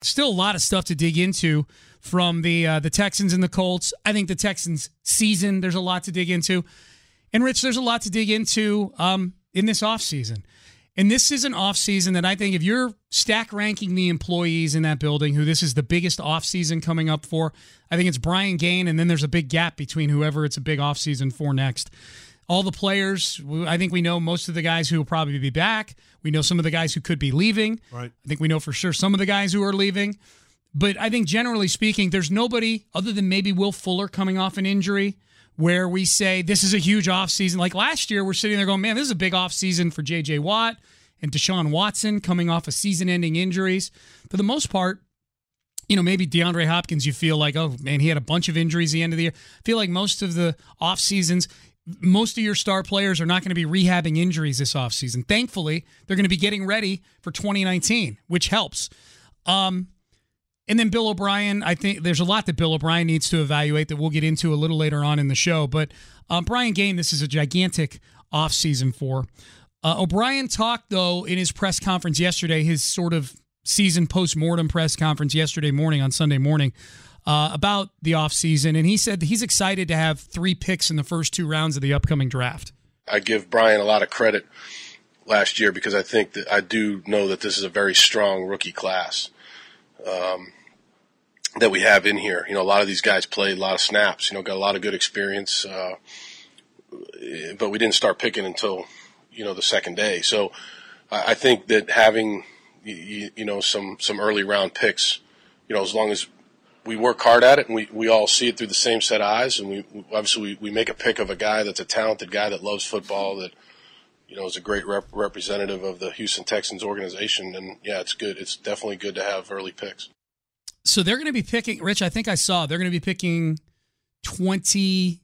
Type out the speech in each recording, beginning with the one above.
still a lot of stuff to dig into from the Texans and the Colts. I think the Texans season, there's a lot to dig into. And, Rich, there's a lot to dig into in this offseason. And this is an offseason that I think if you're stack ranking the employees in that building, who this is the biggest offseason coming up for, I think it's Brian Gaine, and then there's a big gap between whoever it's a big offseason for next. All the players, I think we know most of the guys who will probably be back. We know some of the guys who could be leaving. Right. I think we know for sure some of the guys who are leaving. But I think generally speaking, there's nobody other than maybe Will Fuller coming off an injury where we say this is a huge offseason. Like last year, we're sitting there going, man, this is a big offseason for J.J. Watt and Deshaun Watson coming off of season-ending injuries. For the most part, maybe DeAndre Hopkins, you feel like, oh, man, he had a bunch of injuries at the end of the year. I feel like most of the offseasons, most of your star players are not going to be rehabbing injuries this offseason. Thankfully, they're going to be getting ready for 2019, which helps. And then Bill O'Brien, I think there's a lot that Bill O'Brien needs to evaluate that we'll get into a little later on in the show. But Brian Gaine, this is a gigantic offseason for. O'Brien talked, though, in his press conference yesterday, his sort of season post-mortem press conference yesterday morning on Sunday morning, about the offseason. And he said that he's excited to have 3 picks in the first 2 rounds of the upcoming draft. I give Brian a lot of credit last year because I think that I do know that this is a very strong rookie class. That we have in here. A lot of these guys played a lot of snaps, got a lot of good experience, but we didn't start picking until, the second day. So I think that having, some early round picks, as long as we work hard at it and we all see it through the same set of eyes, and we make a pick of a guy that's a talented guy that loves football, that, is a great representative of the Houston Texans organization. And yeah, it's good. It's definitely good to have early picks. So they're going to be picking, Rich, I think I saw, they're going to be picking 23rd,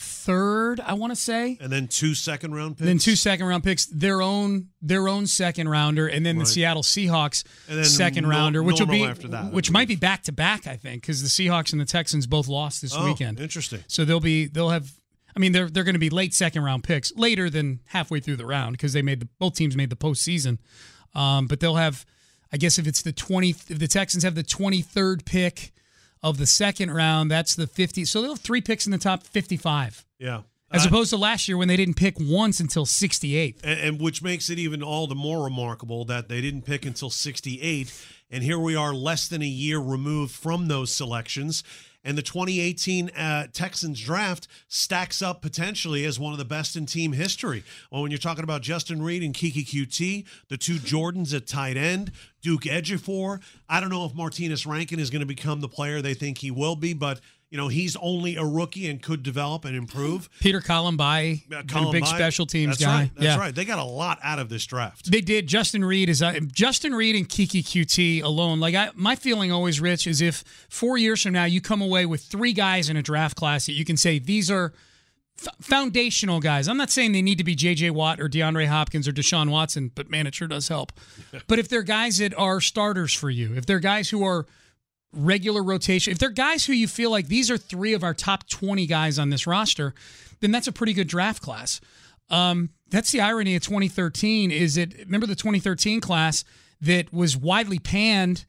I want to say. And then 2 second-round picks? Then 2 second-round picks, their own second-rounder, and then the Seattle Seahawks second-rounder, which might be back-to-back, I think, because the Seahawks and the Texans both lost this weekend. Interesting. So they're going to be late second-round picks, later than halfway through the round, because both teams made the postseason. But they'll have, I guess if the Texans have the 23rd pick of the second round, that's the 50. So they'll have 3 picks in the top 55. Yeah. As opposed to last year when they didn't pick once until 68. And which makes it even all the more remarkable that they didn't pick until 68. And here we are less than a year removed from those selections. And the 2018 Texans draft stacks up potentially as one of the best in team history. Well, when you're talking about Justin Reed and Keke QT, the 2 Jordans at tight end, Duke Ejiofor. I don't know if Martinez Rankin is going to become the player they think he will be, but he's only a rookie and could develop and improve. Peter Colombi, a big special teams guy. That's right. They got a lot out of this draft. They did. Justin Reed and Keke QT alone. My feeling always, Rich, is if 4 years from now you come away with 3 guys in a draft class that you can say these are foundational guys. I'm not saying they need to be J.J. Watt or DeAndre Hopkins or Deshaun Watson, but man, it sure does help. But if they're guys that are starters for you, if they're guys who are regular rotation, if they're guys who you feel like these are 3 of our top 20 guys on this roster, then that's a pretty good draft class. That's the irony of 2013 is that, remember the 2013 class that was widely panned,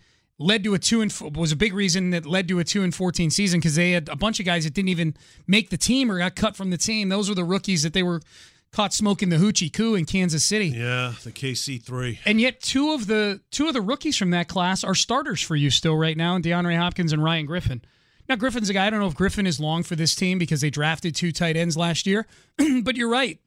was a big reason that led to a 2-14 season because they had a bunch of guys that didn't even make the team or got cut from the team. Those were the rookies that they were caught smoking the hoochie coo in Kansas City. Yeah, the KC3. And yet two of the rookies from that class are starters for you still right now, and DeAndre Hopkins and Ryan Griffin. Now, Griffin's a guy, I don't know if Griffin is long for this team because they drafted 2 tight ends last year, but you're right.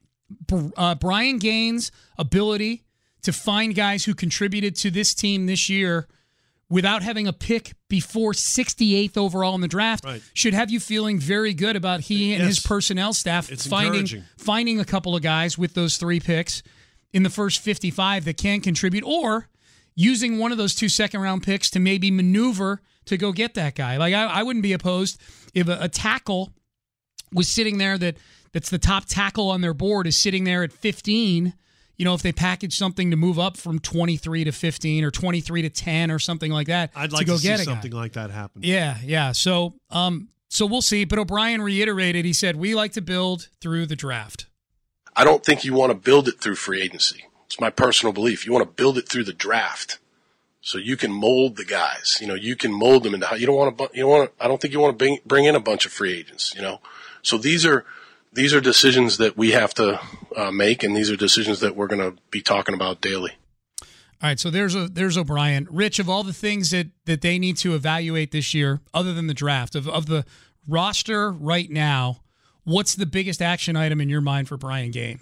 Brian Gaine's ability to find guys who contributed to this team this year without having a pick before 68th overall in the draft should have you feeling very good about he and his personnel staff finding a couple of guys with those 3 picks in the first 55 that can contribute, or using one of those 2 second-round picks to maybe maneuver to go get that guy. Like I wouldn't be opposed if a tackle was sitting there that's the top tackle on their board is sitting there at 15. If they package something to move up from 23 to 15 or 23 to 10 or something like that, I'd like to see something like that happen. Yeah. So we'll see. But O'Brien reiterated, he said, we like to build through the draft. I don't think you want to build it through free agency. It's my personal belief. You want to build it through the draft. So you can mold the guys. You can mold them into how you don't want to. I don't think you want to bring in a bunch of free agents. So these are decisions that we have to make, and these are decisions that we're going to be talking about daily. All right, so there's O'Brien. Rich, of all the things that they need to evaluate this year, other than the draft, of the roster right now, what's the biggest action item in your mind for Brian Gaine?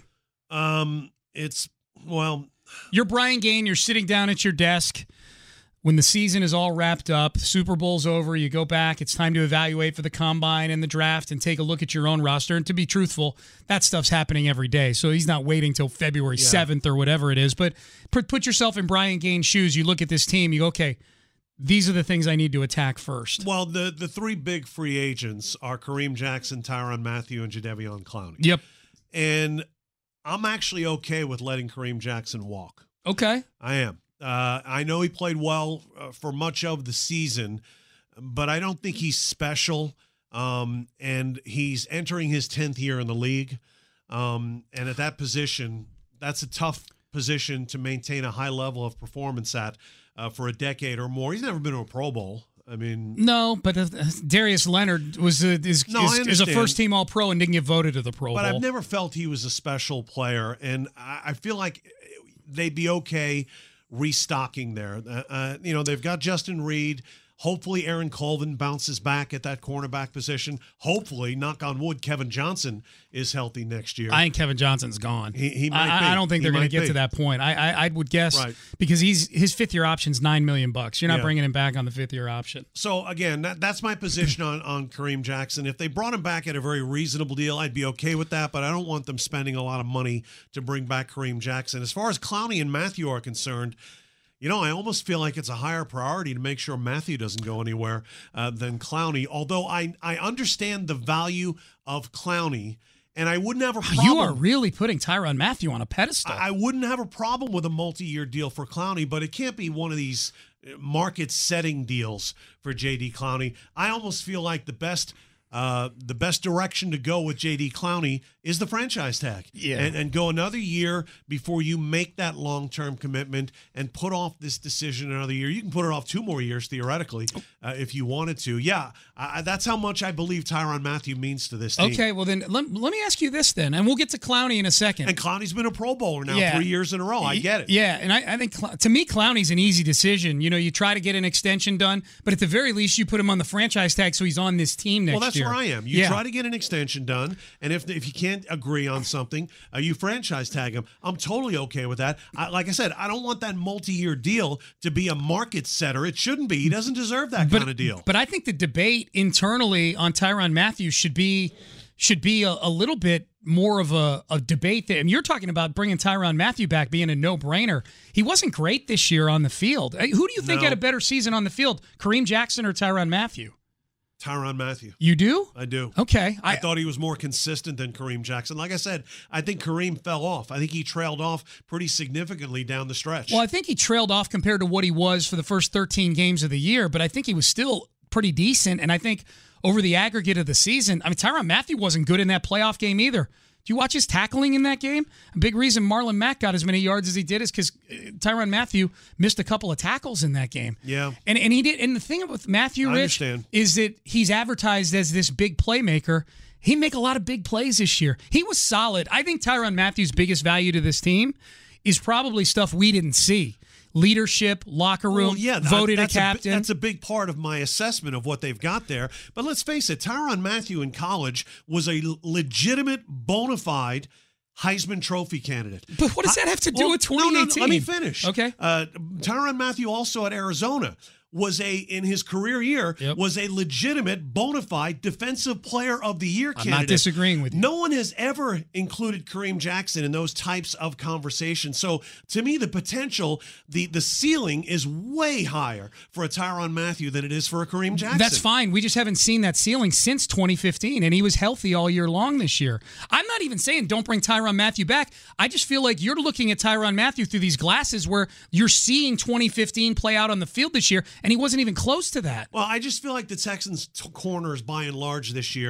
You're Brian Gaine. You're sitting down at your desk when the season is all wrapped up, Super Bowl's over, you go back, it's time to evaluate for the combine and the draft and take a look at your own roster. And to be truthful, that stuff's happening every day. So he's not waiting till February 7th or whatever it is. But put yourself in Brian Gaine's shoes. You look at this team, you go, okay, these are the things I need to attack first. Well, the three big free agents are Kareem Jackson, Tyrann Mathieu, and Jadeveon Clowney. Yep. And I'm actually okay with letting Kareem Jackson walk. Okay. I am. I know he played well for much of the season, but I don't think he's special. And he's entering his 10th year in the league. And at that position, that's a tough position to maintain a high level of performance at for a decade or more. He's never been to a Pro Bowl. I mean, no, but Darius Leonard is a first-team All-Pro and didn't get voted to the Pro Bowl. But I've never felt he was a special player, and I feel like they'd be okay restocking there. They've got Justin Reed. Hopefully Aaron Colvin bounces back at that cornerback position. Hopefully, knock on wood, Kevin Johnson is healthy next year. I think Kevin Johnson's gone. He might be. I don't think they're going to get to that point. I would guess because his fifth-year option's $9 million. You're not bringing him back on the fifth-year option. So, again, that's my position on Kareem Jackson. If they brought him back at a very reasonable deal, I'd be okay with that, but I don't want them spending a lot of money to bring back Kareem Jackson. As far as Clowney and Mathieu are concerned, I almost feel like it's a higher priority to make sure Mathieu doesn't go anywhere than Clowney, although I understand the value of Clowney, and I wouldn't have a problem. You are really putting Tyrann Mathieu on a pedestal. I wouldn't have a problem with a multi-year deal for Clowney, but it can't be one of these market-setting deals for J.D. Clowney. I almost feel like the best direction to go with J.D. Clowney is the franchise tag. Yeah. And go another year before you make that long-term commitment and put off this decision another year. You can put it off 2 more years, theoretically, if you wanted to. Yeah, that's how much I believe Tyrann Mathieu means to this team. Okay, well then, let me ask you this then, and we'll get to Clowney in a second. And Clowney's been a Pro Bowler now 3 years in a row. I get it. Yeah, and I think, to me, Clowney's an easy decision. You try to get an extension done, but at the very least, you put him on the franchise tag so he's on this team next year. Well, that's where I am. You try to get an extension done, and if you can't agree on something, you franchise tag him. I'm totally okay with that. Like I said, I don't want that multi-year deal to be a market setter. It shouldn't be. He doesn't deserve that kind of deal. But I think the debate internally on Tyrann Mathieu should be a little bit more of a debate there. And you're talking about bringing Tyrann Mathieu back being a no-brainer. He wasn't great this year on the field. Who do you think had a better season on the field, Kareem Jackson or Tyrann Mathieu? Tyrann Mathieu. You do? I do. Okay. I thought he was more consistent than Kareem Jackson. Like I said, I think Kareem fell off. I think he trailed off pretty significantly down the stretch. Well, I think he trailed off compared to what he was for the first 13 games of the year, but I think he was still pretty decent. And I think over the aggregate of the season, Tyrann Mathieu wasn't good in that playoff game either. Do you watch his tackling in that game? A big reason Marlon Mack got as many yards as he did is because Tyrann Mathieu missed a couple of tackles in that game. Yeah. And he did. And the thing with Mathieu, Rich, is that he's advertised as this big playmaker. He make a lot of big plays this year. He was solid. I think Tyrann Mathieu's biggest value to this team is probably stuff we didn't see. Leadership, locker room, voted a captain. That's a big part of my assessment of what they've got there. But let's face it, Tyrann Mathieu in college was a legitimate, bona fide Heisman Trophy candidate. But what does that have to do with 2018? No, let me finish. Okay. Tyrann Mathieu also at Arizona in his career year, was a legitimate, bona fide defensive player of the year candidate. I'm not disagreeing with you. No one has ever included Kareem Jackson in those types of conversations. So to me, the potential, the ceiling is way higher for a Tyrann Mathieu than it is for a Kareem Jackson. That's fine. We just haven't seen that ceiling since 2015, and he was healthy all year long this year. I'm not even saying don't bring Tyrann Mathieu back. I just feel like you're looking at Tyrann Mathieu through these glasses where you're seeing 2015 play out on the field this year, and he wasn't even close to that. Well, I just feel like the Texans' corners, by and large, this year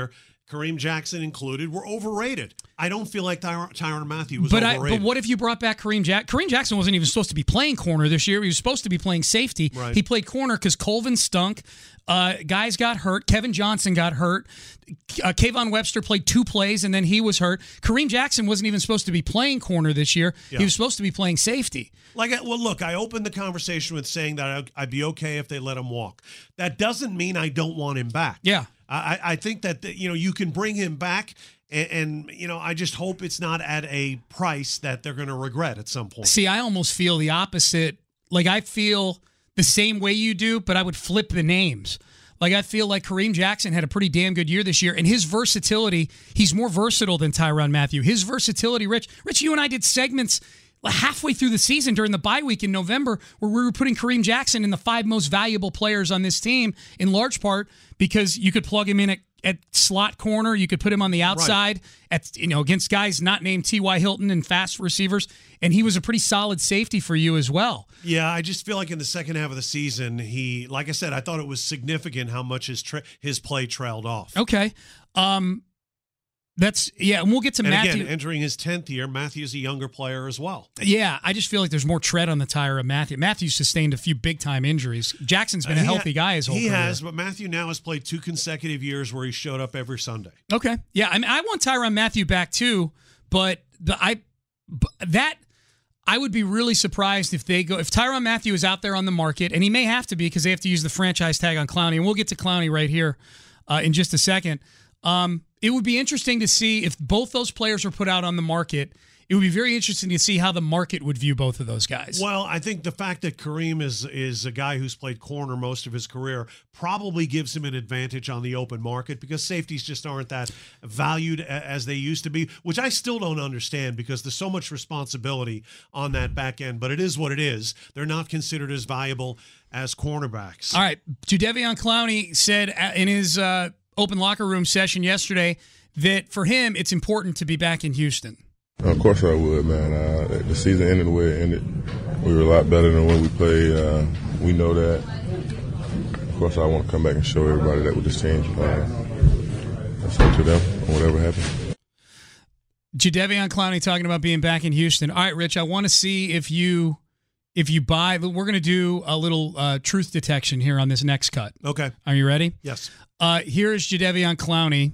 Kareem Jackson included, were overrated. I don't feel like Tyrann Mathieu was overrated. But what if you brought back Kareem Jackson? Kareem Jackson wasn't even supposed to be playing corner this year. He was supposed to be playing safety. Right. He played corner because Colvin stunk. Guys got hurt. Kevin Johnson got hurt. Kayvon Webster played 2 plays, and then he was hurt. Kareem Jackson wasn't even supposed to be playing corner this year. Yeah. He was supposed to be playing safety. Look, I opened the conversation with saying that I'd be okay if they let him walk. That doesn't mean I don't want him back. Yeah. I think that you can bring him back, and I just hope it's not at a price that they're going to regret at some point. See, I almost feel the opposite. Like, I feel the same way you do, but I would flip the names. Like, I feel like Kareem Jackson had a pretty damn good year this year, and his versatility, he's more versatile than Tyrann Mathieu. His versatility, Rich, you and I did segments halfway through the season during the bye week in November where we were putting Kareem Jackson in the 5 most valuable players on this team, in large part because you could plug him in at slot corner. You could put him on the outside against guys not named T.Y. Hilton and fast receivers. And he was a pretty solid safety for you as well. Yeah, I just feel like in the second half of the season, like I said, I thought it was significant how much his play trailed off. Okay. And we'll get to Mathieu. Again, entering his 10th year, Mathieu's a younger player as well. Yeah, I just feel like there's more tread on the tire of Mathieu. Mathieu sustained a few big-time injuries. Jackson's been a healthy guy his whole career. He has, but Mathieu now has played 2 consecutive years where he showed up every Sunday. Okay. Yeah, I mean, I want Tyrann Mathieu back too, but I would be really surprised if Tyrann Mathieu is out there on the market, and he may have to be because they have to use the franchise tag on Clowney, and we'll get to Clowney right here in just a second. It would be interesting to see if both those players were put out on the market. It would be very interesting to see how the market would view both of those guys. Well, I think the fact that Kareem is a guy who's played corner most of his career probably gives him an advantage on the open market because safeties just aren't that valued as they used to be, which I still don't understand because there's so much responsibility on that back end. But it is what it is. They're not considered as valuable as cornerbacks. All right. Jadeveon Clowney said in his open locker room session yesterday that for him it's important to be back in Houston. Of course I would, man. The season ended the way it ended. We were a lot better than when we played. We know that. Of course I want to come back and show everybody that with this team. That's up to them or whatever happens. Jadeveon Clowney talking about being back in Houston. All right, Rich, I want to see if you buy. We're going to do a little truth detection here on this next cut. Okay. Are you ready? Yes. Here is Jadeveon Clowney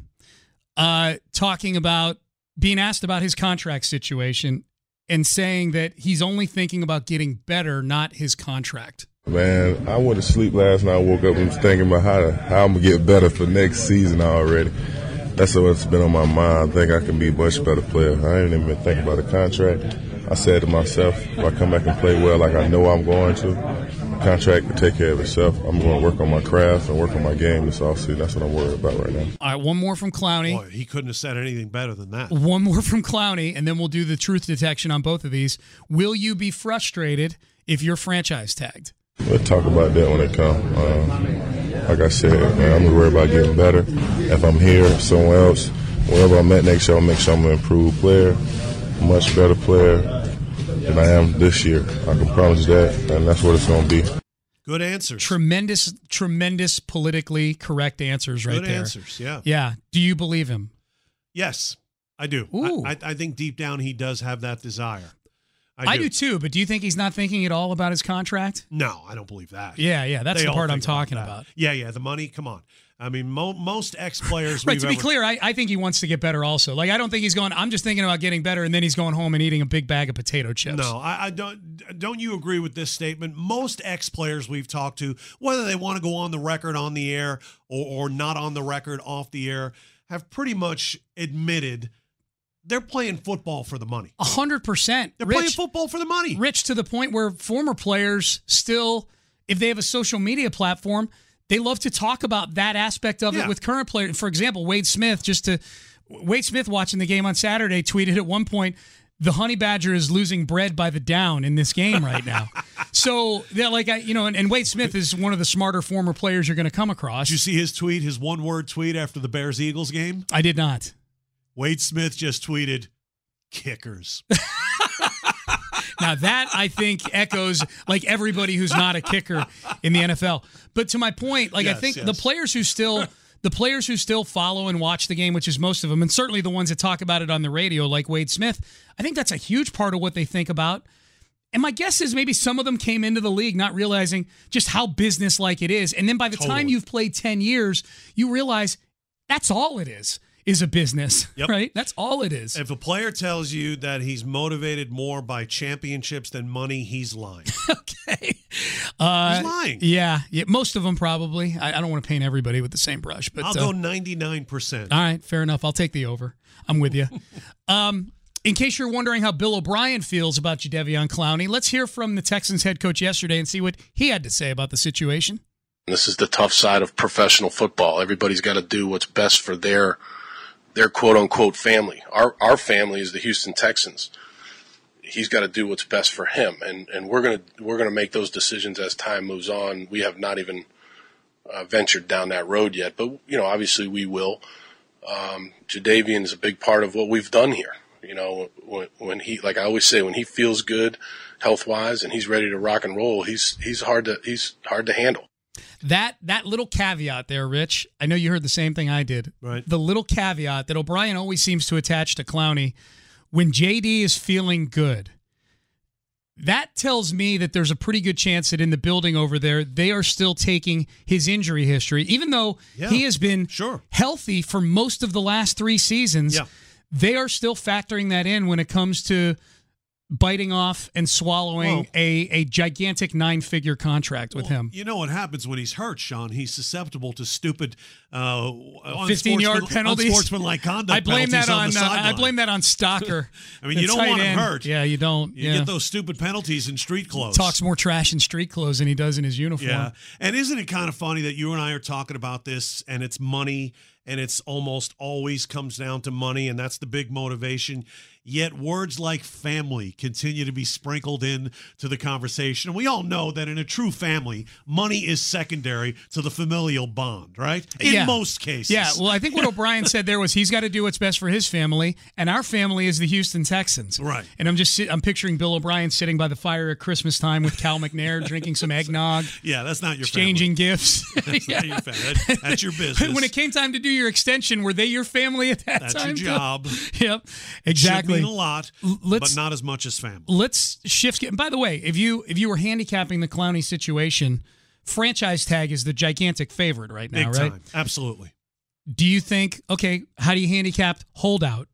talking about being asked about his contract situation and saying that he's only thinking about getting better, not his contract. Man, I went to sleep last night. I woke up and was thinking about how I'm going to get better for next season already. That's what's been on my mind. I think I can be a much better player. I ain't even been thinking about a contract. I said to myself, if I come back and play well like I know I'm going to, the contract will take care of itself. I'm going to work on my craft and work on my game this offseason. That's what I'm worried about right now. All right, one more from Clowney. Boy, he couldn't have said anything better than that. One more from Clowney, and then we'll do the truth detection on both of these. Will you be frustrated if you're franchise tagged? We'll talk about that when it comes. Like I said, man, I'm worried about getting better. If I'm here, somewhere else, wherever I'm at next year, I'll make sure I'm an improved player, much better player than I am this year. I can promise that, and that's what it's going to be. Good answers. Tremendous politically correct answers right there. Good answers, yeah. Yeah. Do you believe him? Yes, I do. I think deep down he does have that desire. I do too, but do you think he's not thinking at all about his contract? No, I don't believe that. Yeah, that's the part I'm talking about. Yeah, the money, come on. I mean, most ex-players right, to be clear, I think he wants to get better also. Like, I don't think he's going, I'm just thinking about getting better, and then he's going home and eating a big bag of potato chips. No, I don't you agree with this statement? Most ex-players we've talked to, whether they want to go on the record on the air or not on the record off the air, have pretty much admitted they're playing football for the money. 100%. They're playing football for the money. Rich, to the point where former players still, if they have a social media platform, they love to talk about that aspect of it with current players. For example, Wade Smith watching the game on Saturday tweeted at one point, the Honey Badger is losing bread by the down in this game right now. So, and Wade Smith is one of the smarter former players you're going to come across. Did you see his tweet, his one-word tweet after the Bears-Eagles game? I did not. Wade Smith just tweeted, kickers. Now that, I think, echoes like everybody who's not a kicker in the NFL. But to my point, I think the players who still the players who still follow and watch the game, which is most of them, and certainly the ones that talk about it on the radio, like Wade Smith, I think that's a huge part of what they think about. And my guess is maybe some of them came into the league not realizing just how business-like it is. And then by the time you've played 10 years, you realize that's all it is a business, right? That's all it is. If a player tells you that he's motivated more by championships than money, he's lying. Okay. He's lying. Yeah, most of them probably. I don't want to paint everybody with the same brush. But I'll go 99%. All right, fair enough. I'll take the over. I'm with you. In case you're wondering how Bill O'Brien feels about Jadeveon Clowney, let's hear from the Texans head coach yesterday and see what he had to say about the situation. This is the tough side of professional football. Everybody's got to do what's best for their quote-unquote family. Our family is the Houston Texans. He's got to do what's best for him, and we're gonna make those decisions as time moves on. We have not even ventured down that road yet, but obviously we will. Jadeveon is a big part of what we've done here. When he, like I always say, when he feels good health-wise and he's ready to rock and roll, he's hard to handle. That little caveat there, Rich, I know you heard the same thing I did. Right. The little caveat that O'Brien always seems to attach to Clowney, when JD is feeling good, that tells me that there's a pretty good chance that in the building over there, they are still taking his injury history, even though he has been healthy for most of the last 3 seasons. Yeah. They are still factoring that in when it comes to biting off and swallowing a gigantic 9-figure contract with him. You know what happens when he's hurt, Sean? He's susceptible to stupid 15-yard penalties, unsportsmanlike conduct. I blame that on Stocker. I mean, you don't want him hurt. Yeah, you don't. You get those stupid penalties in street clothes. Talks more trash in street clothes than he does in his uniform. Yeah, and isn't it kind of funny that you and I are talking about this, and it's money, and it's almost always comes down to money, and that's the big motivation. Yet words like family continue to be sprinkled in to the conversation. And we all know that in a true family, money is secondary to the familial bond, right? In most cases. Yeah, well, I think what O'Brien said there was he's got to do what's best for his family, and our family is the Houston Texans. Right. And I'm picturing Bill O'Brien sitting by the fire at Christmas time with Cal McNair drinking some eggnog. Yeah, that's not your exchanging family. Gifts. That's not your family. That's your business. When it came time to do your extension, were they your family at that time? That's your job. Yep, exactly. Should mean a lot, but not as much as family. Let's shift. And by the way, if you were handicapping the Clowney situation, franchise tag is the gigantic favorite right now, Big right? time. Absolutely. Do you think, how do you handicap holdout?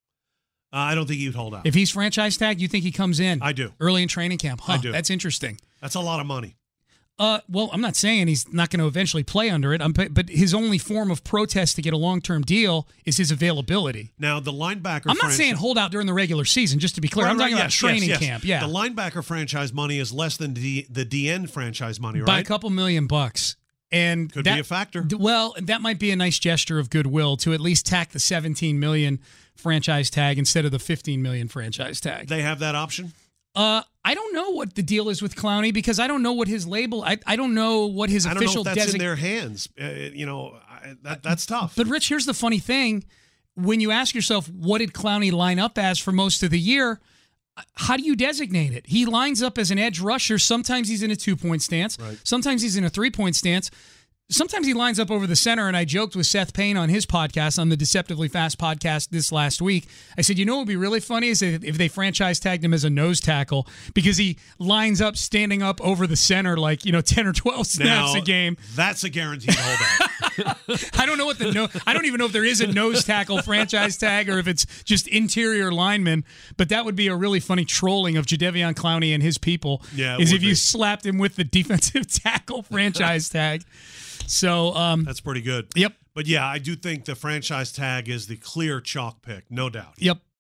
I don't think he'd hold out. If he's franchise tag, you think he comes in? I do. Early in training camp. I do. That's interesting. That's a lot of money. Well, I'm not saying he's not going to eventually play under it, but his only form of protest to get a long-term deal is his availability. Now, the linebacker I'm not saying hold out during the regular season, just to be clear. I'm talking about training camp. Yeah. The linebacker franchise money is less than the DN franchise money, right? By a couple $1 million. And could be a factor. Well, that might be a nice gesture of goodwill to at least tack the $17 million franchise tag instead of the $15 million franchise tag. They have that option? I don't know what the deal is with Clowney because I don't know what his label. I don't know what his official. I don't know if that's in their hands. That's tough. But Rich, here's the funny thing: when you ask yourself, what did Clowney line up as for most of the year? How do you designate it? He lines up as an edge rusher. Sometimes he's in a 2-point stance. Right. Sometimes he's in a 3-point stance. Sometimes he lines up over the center, and I joked with Seth Payne on his podcast, on the Deceptively Fast podcast this last week. I said, what would be really funny is if they franchise tagged him as a nose tackle because he lines up standing up over the center like, 10 or 12 snaps a game. That's a guaranteed holdout. I don't know I don't even know if there is a nose tackle franchise tag or if it's just interior lineman, but that would be a really funny trolling of Jadeveon Clowney and his people is if you slapped him with the defensive tackle franchise tag. So that's pretty good. Yep. But yeah, I do think the franchise tag is the clear chalk pick, no doubt. Yep.